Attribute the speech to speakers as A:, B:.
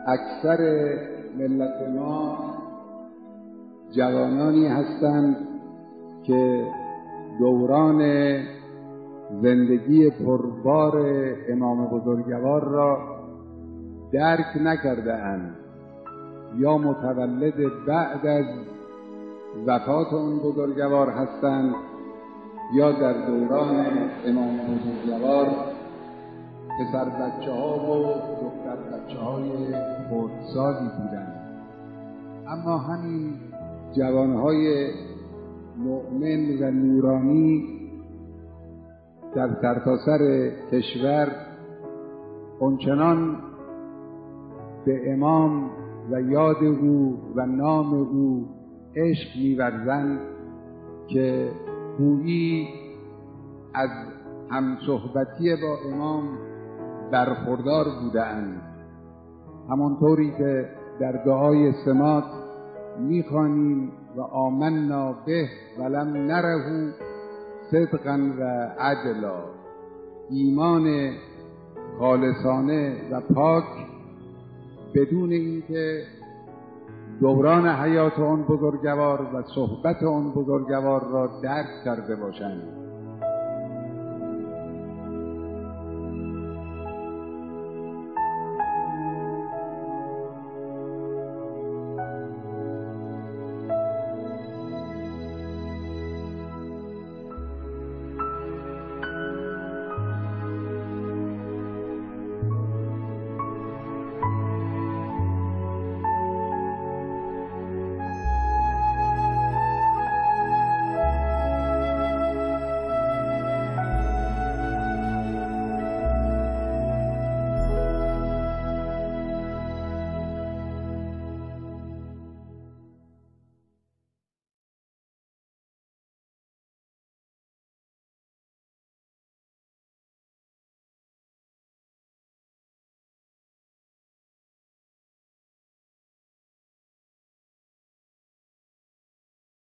A: اکثر ملت ما جوانانی هستند که دوران زندگی پربار امام بزرگوار را درک نکرده اند یا متولد بعد از وفات اون بزرگوار هستند یا در دوران امام بزرگوار پسر بچه ها و دختر بچه های خردسالی بودند. اما همین جوانهای مؤمن و نورانی در سرتاسر کشور اونچنان به امام و یاد او و نام او عشق می‌ورزند که گویی از همصحبتی با امام برخوردار بودند، همانطوری که در دعای سماط می‌خوانیم و آمنا به ولم نره صدقا و عدلا، ایمان خالصانه و پاک بدون اینکه دوران حیات آن بزرگوار و صحبت آن بزرگوار را درک کرده باشند.